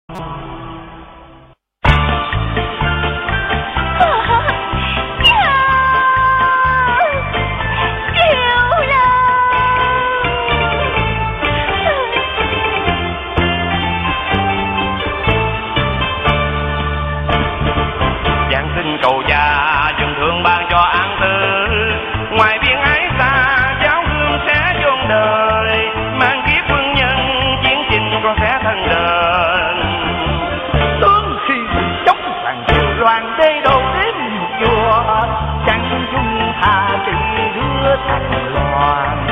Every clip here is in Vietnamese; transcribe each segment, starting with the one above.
Cầu già dừng thương ban cho an tư, ngoài biển ái xa giáo hương sẽ chôn đời, mang kiếp quân nhân chiến trình con sẽ thân đền. Tướng khi chống hoàng triều loạn đê đầu đến vua, chẳng chung tha chỉ đứa thành loạn.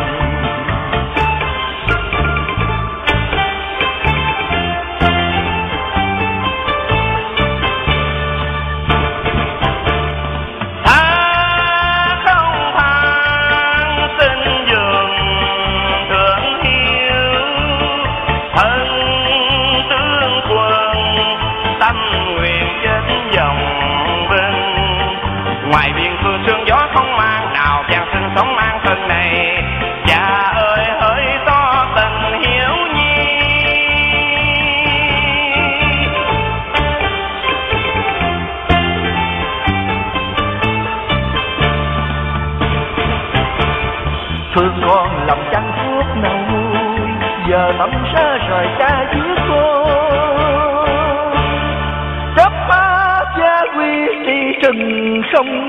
Ngoài biển phương sương gió không mang nào chàng sinh sống mang thân này, cha ơi hỡi to tình hiếu nhi. Thương con lòng trăng thuốc nào vui, giờ tâm xa rời cha giết con. Cấp ba cha quy đi rừng sông